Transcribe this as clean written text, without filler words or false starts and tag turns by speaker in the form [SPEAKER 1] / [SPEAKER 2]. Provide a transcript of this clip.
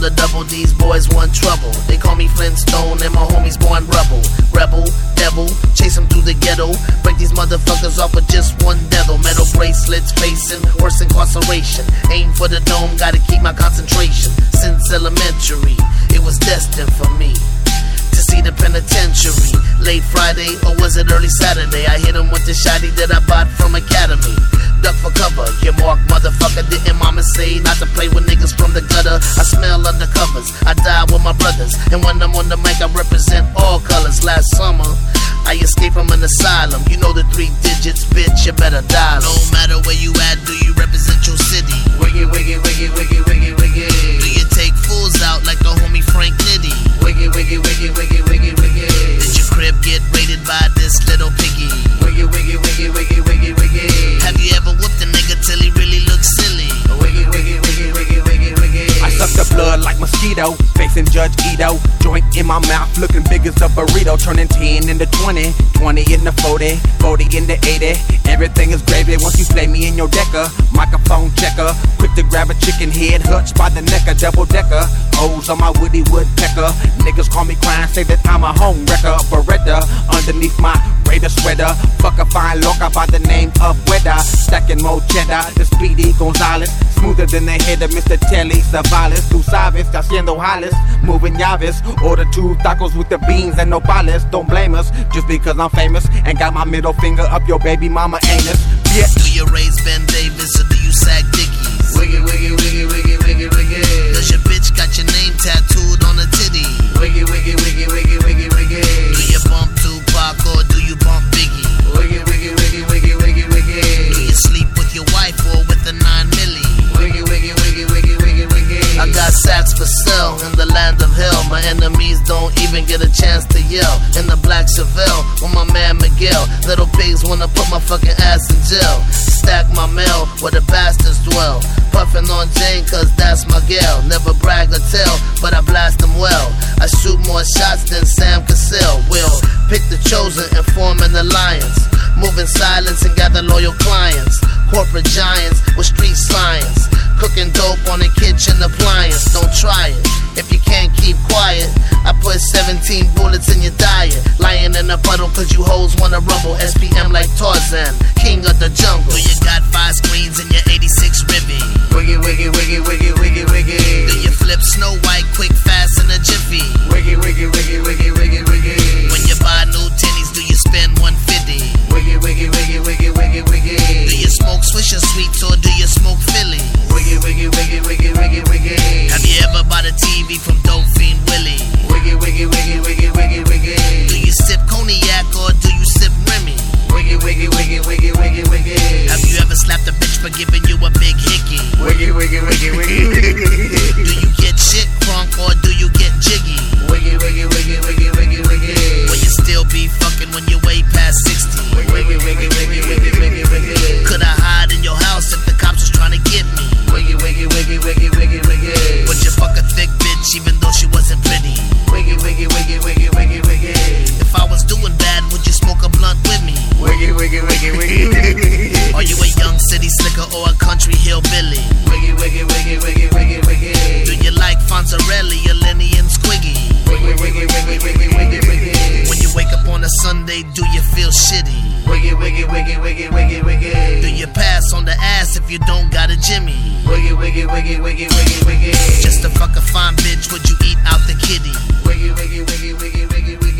[SPEAKER 1] the double, these boys want trouble. They call me Flintstone and my homies born rebel. Rebel, devil, chase them through the ghetto. Break these motherfuckers off with just one devil. Metal bracelets facing worse incarceration. Aim for the dome, gotta keep my concentration. Since elementary, it was destined for me to see the penitentiary. Late Friday, or was it early Saturday? I hit him with the shotty that I bought from Academy. Duck for cover, you mark motherfucker. Didn't mama say not to play with niggas from the gutter? I smell undercovers, I die with my brothers. And when I'm on the mic, I represent all colors. Last summer, I escaped from an asylum. You know the 3 digits, bitch, you better dial. No matter where you at, do you represent your city? Wiggy, wiggy, wiggy, wiggy, wiggy, wiggy. Do you take fools out like the homie Frank Nitty? Wiggy, wiggy, wiggy, wiggy, wiggy, wiggy. Did your crib get raided by this little piggy? Wiggy, wiggy, wiggy, wiggy, wiggy, wiggy. Have you ever whooped a nigga till he really looks silly? Wiggy, wiggy, wiggy, wiggy, wiggy, wiggy.
[SPEAKER 2] I suck the blood like mosquito, facing Judge Ito. Joint in my mouth, looking big as a burrito. Turning 10 into 20, 20 into 40, 40 into 80. Everything is gravy once you play me in your decker. Microphone checker, quick to grab a chicken head, hutch by the neck, a double decker. O's on my woody woodpecker. Niggas call me crying, say that I'm a home wrecker. Beretta underneath my Raider sweater. Fuck a fine loca by the name of Weather. Stacking more cheddar, the Speedy Gonzales. Smoother than the head of Mr. Telly Savalas. Tú sabes, haciendo jales, moving llaves. Order 2 tacos with the beans and no pales. Don't blame us, just because I'm famous and got my middle finger up your baby mama anus. Yeah.
[SPEAKER 1] Do you raise Ben Davis or do you sack Dickies? Wiggy, wiggy, wiggy, wiggy, wiggy, wiggy. Does your bitch got your name tattooed on a titty? Wiggy, wiggy, wiggy, wiggy, wiggy, wiggy. Do you bump Tupac or do you bump Biggie? Wiggy, wiggy, wiggy, wiggy, wiggy, wiggy. Do you sleep with your wife or with a 9 milli? Wiggy, wiggy, wiggy, wiggy, wiggy, wiggy. I got sacks for sale in the land of hell. My enemies don't even get a chance to yell. In the Black Chevelle with my man Miguel. Little pigs wanna put my fucking ass in jail. Stack my mail where the bastards dwell. Puffin' on Jane cause that's my gal. Never brag or tell, but I blast them well. I shoot more shots than Sam Cassell. Will pick the chosen and form an alliance. Move in silence and gather loyal clients. Corporate giants with street science. Cooking dope on a kitchen appliance. Don't try it if you can't keep quiet. I put 17 bullets in your diet. Lying in a puddle cause you hoes wanna rumble. SPM like Tarzan, king of the jungle. Do you got 5 screens in your 86 Ribby? Wiggy, wiggy, wiggy, wiggy, wiggy, wiggy. Do you flip Snow White quick, fast in a jiffy? Wiggy, wiggy, wiggy, wiggy, wiggy, wiggy. When you buy new tinnies, do you spend 150? Wiggy, wiggy, wiggy, wiggy, wiggy, wiggy. Do you smoke Swisher Sweets or do you smoke Philly? Wiggy, wiggy, wiggy, wiggy, wiggy, wiggy. Have you ever bought a TV from Dope Fiend Willie? Wiggy, wiggy, wiggy, wiggy, wiggy, wiggy. Do you sip cognac or do you sip Remy? Wiggy, wiggy, wiggy, wiggy, wiggy, wiggy. Have you ever slapped a bitch for giving you a big hickey? Wiggy, wiggy, wiggy, wiggy. Do you get shit crunk or do you get jiggy? Wiggy, wiggy, wiggy, wiggy, wiggy, wiggy. Will you still be fucking when you way past 60? Wiggy, wiggy, wiggy, wiggy, wiggy, wiggy. Could I hide in your house if the cops was trying to get me? Wiggy, wiggy, wiggy, wiggy, wiggy, wiggy. Would you fuck a thick bitch even though she wasn't pretty? Wiggy, wiggy, wiggy, wiggy, wiggy, wiggy. If I was doing bad, would you smoke a blunt with me? Wiggy, wiggy, wiggy, wiggy, wiggy. Are you a young city slicker or a country hillbilly? Wiggy, wiggy, wiggy, wiggy, wiggy, wiggy. Do you like Fonzarelli or Lenny and Squiggy? Wiggy, wiggy, wiggy, wiggy, wiggy, wiggy. When you wake up on a Sunday, do you feel shitty? Wiggy, wiggy, wiggy, wiggy, wiggy, wiggy. Do you pass on the ass if you don't got a Jimmy? Wiggy, wiggy, wiggy, wiggy, wiggy, wiggy. Just to fuck a fine bitch, would you eat out the kitty? Wiggy, wiggy, wiggy, wiggy, wiggy, wiggy.